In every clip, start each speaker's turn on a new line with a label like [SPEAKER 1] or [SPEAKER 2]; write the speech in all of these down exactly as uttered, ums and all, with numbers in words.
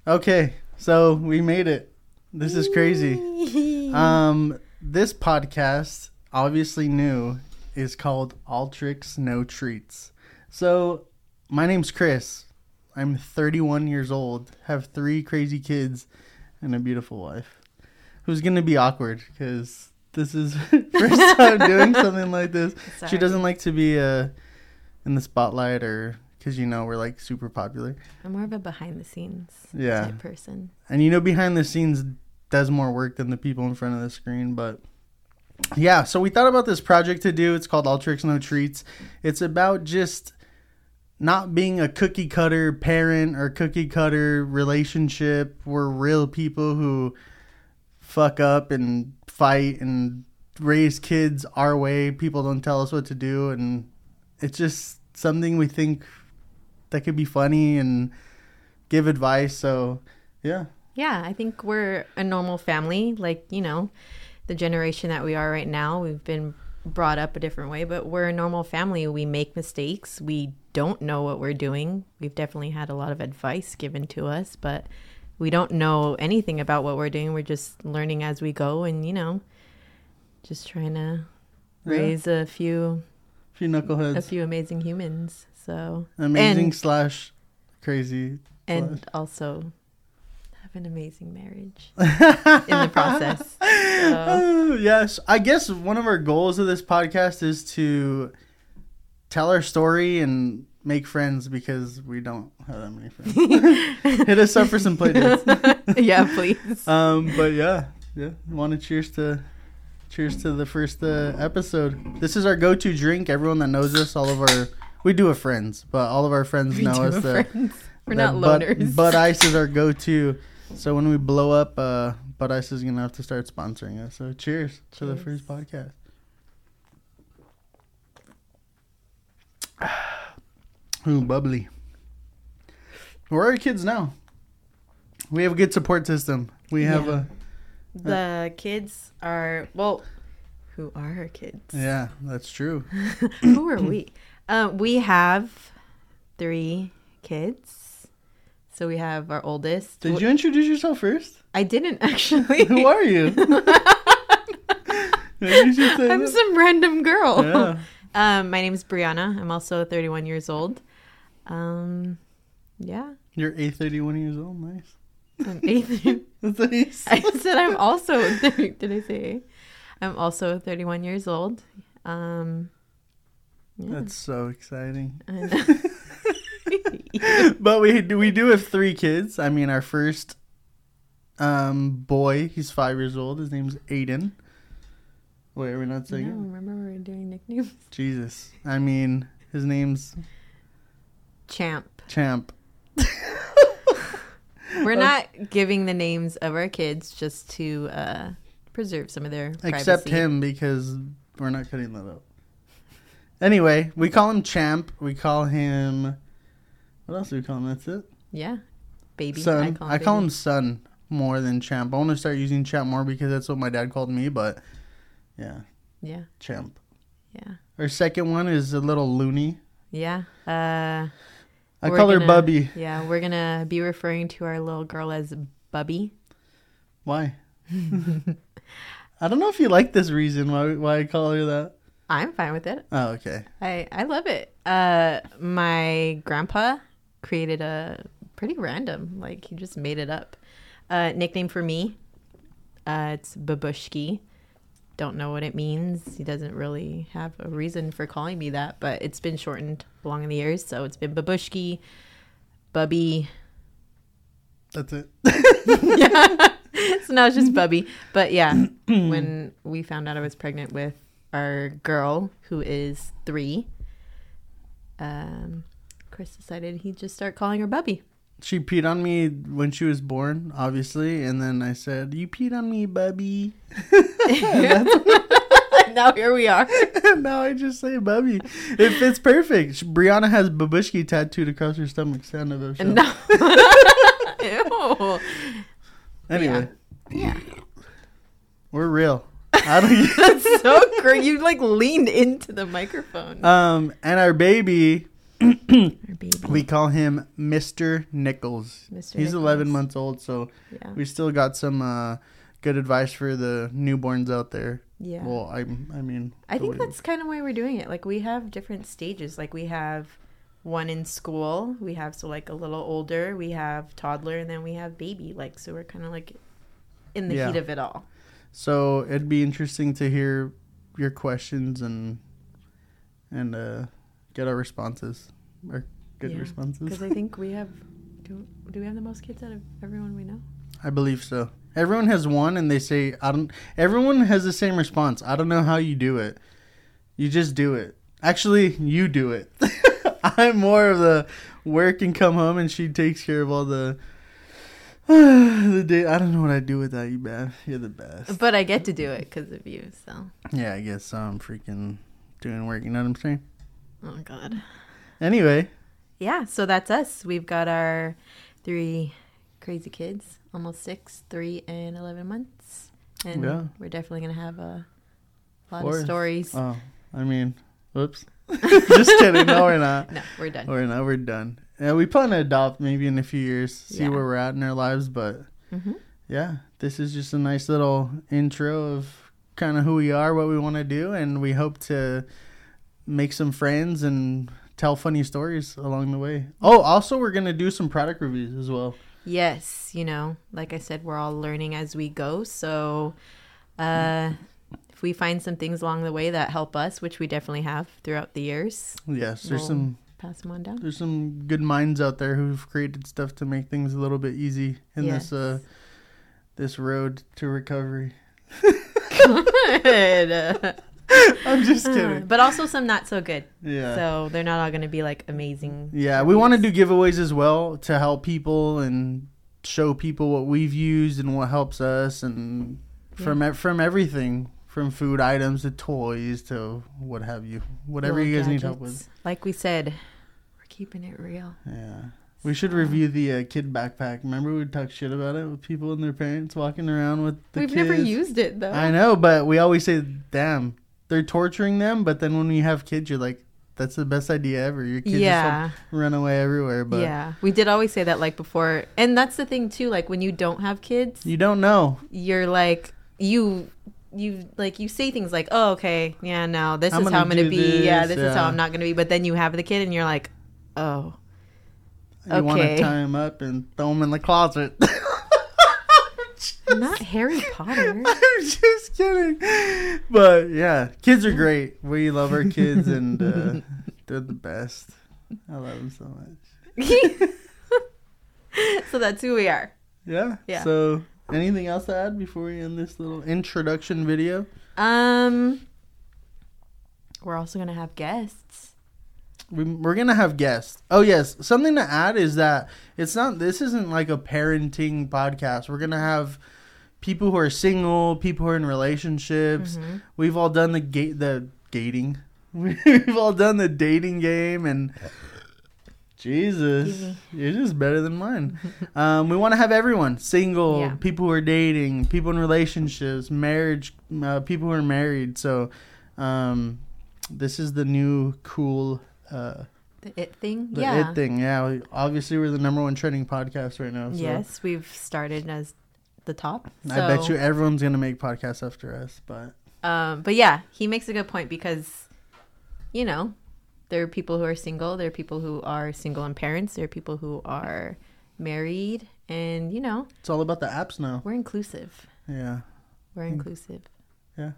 [SPEAKER 1] Okay, so we made it. This is crazy. Um, this podcast, obviously new, is called All Tricks, No Treats. So, my name's Chris. I'm thirty-one years old, have three crazy kids, and a beautiful wife. Who's going to be awkward, because this is first time doing something like this. Sorry. She doesn't like to be uh, in the spotlight or... Because, you know, we're, like, super popular.
[SPEAKER 2] I'm more of a behind-the-scenes
[SPEAKER 1] yeah.
[SPEAKER 2] type person.
[SPEAKER 1] And, you know, behind the scenes does more work than the people in front of the screen. But, yeah, so we thought about this project to do. It's called All Tricks, No Treats. It's about just not being a cookie-cutter parent or cookie-cutter relationship. We're real people who fuck up and fight and raise kids our way. People don't tell us what to do. And it's just something we think... that could be funny and give advice. So, yeah.
[SPEAKER 2] Yeah, I think we're a normal family. Like, you know, the generation that we are right now, we've been brought up a different way, but we're a normal family. We make mistakes. We don't know what we're doing. We've definitely had a lot of advice given to us, but we don't know anything about what we're doing. We're just learning as we go and, you know, just trying to raise yeah. a few...
[SPEAKER 1] A few knuckleheads.
[SPEAKER 2] A few amazing humans. So
[SPEAKER 1] amazing
[SPEAKER 2] and, slash
[SPEAKER 1] crazy
[SPEAKER 2] and slash. Also have an amazing marriage in the process. So.
[SPEAKER 1] Uh, yes, I guess one of our goals of this podcast is to tell our story and make friends because we don't have that many friends. Hit us up for some play dates.
[SPEAKER 2] Yeah, please.
[SPEAKER 1] Um, but yeah, yeah. Want to cheers to. Cheers to the first uh, episode. This is our go-to drink. Everyone that knows us, all of our... We do have friends, but all of our friends
[SPEAKER 2] we
[SPEAKER 1] know
[SPEAKER 2] do
[SPEAKER 1] us.
[SPEAKER 2] Have
[SPEAKER 1] that,
[SPEAKER 2] friends. We're
[SPEAKER 1] that
[SPEAKER 2] not
[SPEAKER 1] Bud,
[SPEAKER 2] loners.
[SPEAKER 1] Bud Ice is our go-to. So when we blow up, uh, Bud Ice is going to have to start sponsoring us. So cheers, cheers to the first podcast. Ooh, bubbly. Where are our kids now? We have a good support system. We have
[SPEAKER 2] yeah.
[SPEAKER 1] a...
[SPEAKER 2] The kids are, well, who are our kids?
[SPEAKER 1] Yeah, that's true.
[SPEAKER 2] Who are we? Uh, we have three kids. So we have our oldest.
[SPEAKER 1] Did you introduce yourself first?
[SPEAKER 2] I didn't actually.
[SPEAKER 1] Who are you?
[SPEAKER 2] I'm that. some random girl.
[SPEAKER 1] Yeah.
[SPEAKER 2] Um, my name is Brianna. I'm also thirty-one years old. Um, yeah.
[SPEAKER 1] You're a thirty-one years old. Nice.
[SPEAKER 2] I'm eight.
[SPEAKER 1] That's what you said.
[SPEAKER 2] I said I'm also. Did I say? I'm also thirty-one years old. Um,
[SPEAKER 1] yeah. That's so exciting.
[SPEAKER 2] I know.
[SPEAKER 1] But we do we do have three kids. I mean, our first um boy, he's five years old. His name's Aiden. Wait, are we not saying?
[SPEAKER 2] No, it? Remember we were doing nicknames.
[SPEAKER 1] Jesus, I mean, his name's
[SPEAKER 2] Champ.
[SPEAKER 1] Champ.
[SPEAKER 2] We're not giving the names of our kids just to uh, preserve some of their privacy.
[SPEAKER 1] Except him, because we're not cutting that out. Anyway, we call him Champ. We call him... What else do we call him? That's it?
[SPEAKER 2] Yeah. Baby.
[SPEAKER 1] Son.
[SPEAKER 2] I call him,
[SPEAKER 1] I call
[SPEAKER 2] baby.
[SPEAKER 1] him Son more than Champ. I want to start using Champ more because that's what my dad called me, but yeah.
[SPEAKER 2] Yeah.
[SPEAKER 1] Champ.
[SPEAKER 2] Yeah.
[SPEAKER 1] Our second one is a little loony.
[SPEAKER 2] Yeah. Uh...
[SPEAKER 1] I
[SPEAKER 2] We're
[SPEAKER 1] call
[SPEAKER 2] gonna,
[SPEAKER 1] her Bubby.
[SPEAKER 2] Yeah, we're going to be referring to our little girl as Bubby.
[SPEAKER 1] Why? I don't know if you like this reason why why I call her that.
[SPEAKER 2] I'm fine with it.
[SPEAKER 1] Oh, okay.
[SPEAKER 2] I, I love it. Uh, my grandpa created a pretty random, like he just made it up, uh, nickname for me. Uh, it's Babushki. Don't know what it means. He doesn't really have a reason for calling me that, but it's been shortened along the years. So it's been Babushki, Bubby.
[SPEAKER 1] That's it.
[SPEAKER 2] Yeah. So now it's just Bubby. But yeah, when we found out I was pregnant with our girl, who is three, um, Chris decided he'd just start calling her Bubby.
[SPEAKER 1] She peed on me when she was born, obviously, and then I said, "You peed on me, Bubby."
[SPEAKER 2] Now here we are.
[SPEAKER 1] Now I just say Bubby. It fits perfect. Brianna has Babushki tattooed across her stomach. Stand of her.
[SPEAKER 2] No. Ew.
[SPEAKER 1] Anyway.
[SPEAKER 2] Yeah. yeah.
[SPEAKER 1] We're real. I don't
[SPEAKER 2] That's so great. You like leaned into the microphone.
[SPEAKER 1] Um, and our baby,
[SPEAKER 2] Our baby.
[SPEAKER 1] We call him Mister Nichols.
[SPEAKER 2] Mister
[SPEAKER 1] He's
[SPEAKER 2] Nichols.
[SPEAKER 1] eleven months old, so
[SPEAKER 2] Yeah.
[SPEAKER 1] we still got some uh, good advice for the newborns out there.
[SPEAKER 2] Yeah.
[SPEAKER 1] Well, I, I mean,
[SPEAKER 2] I think
[SPEAKER 1] way-
[SPEAKER 2] that's kind of why we're doing it. Like, we have different stages. Like, we have one in school. We have, so, like, a little older. We have toddler, and then we have baby. Like, so we're kind of, like, in the
[SPEAKER 1] Yeah.
[SPEAKER 2] heat of it all.
[SPEAKER 1] So it'd be interesting to hear your questions and and uh, get our responses, or good
[SPEAKER 2] Yeah.
[SPEAKER 1] responses.
[SPEAKER 2] Because I think we have, do, do we have the most kids out of everyone we know?
[SPEAKER 1] I believe so. Everyone has one, and they say I don't. Everyone has the same response. I don't know how you do it. You just do it. Actually, you do it. I'm more of the work and come home, and she takes care of all the the day. I don't know what I'd do without you, man. You're the best.
[SPEAKER 2] But I get to do it because of you, so.
[SPEAKER 1] Yeah, I guess I'm freaking doing work. You know what I'm saying?
[SPEAKER 2] Oh, God.
[SPEAKER 1] Anyway,
[SPEAKER 2] Yeah, so that's us. We've got our three crazy kids, almost six, three, and eleven months. And
[SPEAKER 1] Yeah.
[SPEAKER 2] we're definitely going to have a lot
[SPEAKER 1] Fourth.
[SPEAKER 2] of stories.
[SPEAKER 1] oh, I mean, whoops. Just kidding. No, we're not.
[SPEAKER 2] No, we're done.
[SPEAKER 1] We're not. We're done. Yeah, we plan to adopt maybe in a few years, see
[SPEAKER 2] Yeah.
[SPEAKER 1] where we're at in our lives. But
[SPEAKER 2] Mm-hmm.
[SPEAKER 1] yeah, this is just a nice little intro of kind of who we are, what we want to do, and we hope to make some friends and tell funny stories along the way. Oh, also, we're gonna do some product reviews as well.
[SPEAKER 2] Yes, you know, like I said, we're all learning as we go. So uh, if we find some things along the way that help us, which we definitely have throughout the years,
[SPEAKER 1] Yes, there's
[SPEAKER 2] We'll
[SPEAKER 1] some
[SPEAKER 2] pass them on down.
[SPEAKER 1] there's some good minds out there who've created stuff to make things a little bit easy in
[SPEAKER 2] Yes.
[SPEAKER 1] this uh this road to recovery.
[SPEAKER 2] Good.
[SPEAKER 1] I'm just kidding.
[SPEAKER 2] But also some not so good.
[SPEAKER 1] Yeah.
[SPEAKER 2] So they're not all going to be like amazing.
[SPEAKER 1] Yeah, we want to do giveaways as well to help people and show people what we've used and what helps us, and from e- from everything from food items to toys to what have you, whatever
[SPEAKER 2] little
[SPEAKER 1] you guys need help with.
[SPEAKER 2] gadgets. Like we said, we're keeping it real.
[SPEAKER 1] Yeah, we should review the uh, kid backpack. Remember we talked shit about it with people and their parents walking around with the
[SPEAKER 2] We've
[SPEAKER 1] kids.
[SPEAKER 2] never used it though.
[SPEAKER 1] I know, but we always say, "Damn, they're torturing them." But then when you have kids, you're like, "That's the best idea ever." Your kids
[SPEAKER 2] Yeah.
[SPEAKER 1] just run away everywhere. But
[SPEAKER 2] Yeah. We did always say that like before. And that's the thing too. Like when you don't have kids,
[SPEAKER 1] you don't know.
[SPEAKER 2] you're like, you, you like, you say things like, oh, okay. Yeah, no, this
[SPEAKER 1] I'm
[SPEAKER 2] is
[SPEAKER 1] gonna
[SPEAKER 2] how I'm going to
[SPEAKER 1] do
[SPEAKER 2] be. yeah,
[SPEAKER 1] this,
[SPEAKER 2] this is how
[SPEAKER 1] yeah.
[SPEAKER 2] I'm not going to be. But then you have the kid and you're like, oh,
[SPEAKER 1] You want to
[SPEAKER 2] Okay.
[SPEAKER 1] tie him up and throw him in the closet.
[SPEAKER 2] not Harry Potter.
[SPEAKER 1] I'm just kidding. But yeah, kids are great. We love our kids, and uh, they're the best. I love them so much.
[SPEAKER 2] So that's who we are.
[SPEAKER 1] Yeah.
[SPEAKER 2] Yeah.
[SPEAKER 1] So, anything else to add before we end this little introduction video?
[SPEAKER 2] Um, we're also going to have guests.
[SPEAKER 1] We, we're gonna have guests. Oh yes, something to add is that it's not. This isn't like a parenting podcast. We're gonna have people who are single, people who are in relationships.
[SPEAKER 2] Mm-hmm.
[SPEAKER 1] We've all done the gate, the gating. We've all done the dating game, and Jesus, you're just better than mine. um, we want to have everyone: single,
[SPEAKER 2] Yeah.
[SPEAKER 1] people who are dating, people in relationships, marriage, uh, people who are married. So, um, this is the new cool. Uh,
[SPEAKER 2] The it thing?
[SPEAKER 1] the
[SPEAKER 2] yeah.
[SPEAKER 1] it thing, yeah. We, obviously, we're the number one trending podcast right now. So
[SPEAKER 2] Yes, we've started as the top.
[SPEAKER 1] I
[SPEAKER 2] So,
[SPEAKER 1] bet you everyone's gonna make podcasts after us. But
[SPEAKER 2] Um, but yeah, he makes a good point because, you know, there are people who are single, there are people who are single and parents, there are people who are married, and you know,
[SPEAKER 1] it's all about the apps now.
[SPEAKER 2] we're inclusive.
[SPEAKER 1] Yeah,
[SPEAKER 2] We're inclusive.
[SPEAKER 1] yeah.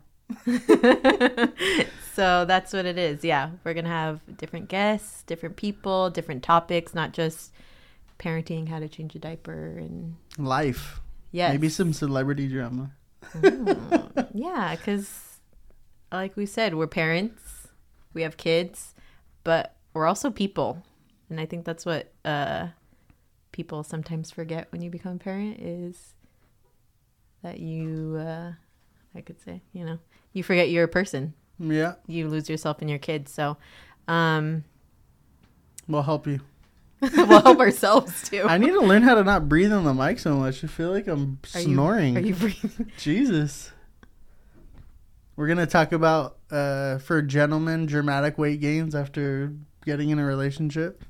[SPEAKER 2] So that's what it is. Yeah, we're gonna have different guests, different people, different topics, not just parenting, how to change a diaper, and
[SPEAKER 1] Life.
[SPEAKER 2] yes,
[SPEAKER 1] Maybe some celebrity drama.
[SPEAKER 2] Ooh. Yeah, because like we said, we're parents, we have kids, but we're also people, and I think that's what uh, people sometimes forget when you become a parent is that you, uh, I could say, you know, you forget you're a person.
[SPEAKER 1] Yeah,
[SPEAKER 2] You lose yourself in your kids. So, um,
[SPEAKER 1] we'll help you.
[SPEAKER 2] we'll help ourselves too.
[SPEAKER 1] I need to learn how to not breathe on the mic so much. I feel like I'm
[SPEAKER 2] Are you-
[SPEAKER 1] snoring.
[SPEAKER 2] Are you breathing?
[SPEAKER 1] Jesus. We're gonna talk about uh, for gentlemen dramatic weight gains after getting in a relationship.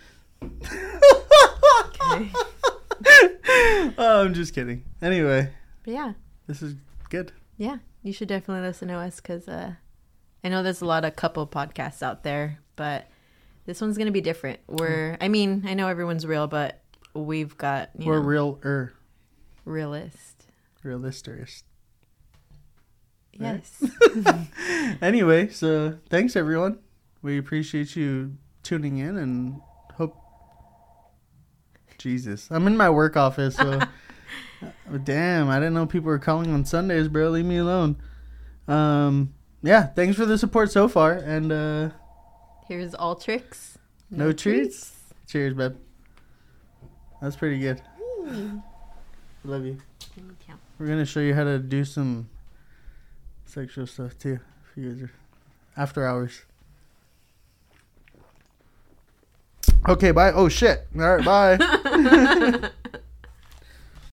[SPEAKER 2] Okay.
[SPEAKER 1] Oh, I'm just kidding. Anyway,
[SPEAKER 2] But yeah,
[SPEAKER 1] this is good.
[SPEAKER 2] yeah, you should definitely listen to us because uh, I know there's a lot of couple podcasts out there, but this one's gonna be different. We're, I mean, I know everyone's real, but we've got you
[SPEAKER 1] We're
[SPEAKER 2] know,
[SPEAKER 1] real er
[SPEAKER 2] realist.
[SPEAKER 1] realistic.
[SPEAKER 2] Yes.
[SPEAKER 1] Anyway, so thanks everyone. We appreciate you tuning in and hope. Jesus, I'm in my work office, so oh, damn, I didn't know people were calling on Sundays, bro. Leave me alone. Um, yeah, thanks for the support so far, and uh,
[SPEAKER 2] Here's Ultrix.
[SPEAKER 1] no, treats. Cheers, babe. That's pretty good.
[SPEAKER 2] Ooh.
[SPEAKER 1] Love you.
[SPEAKER 2] Thank you.
[SPEAKER 1] We're gonna show you how to do some sexual stuff too. If you guys are after hours. Okay, bye. Oh shit. All right, bye.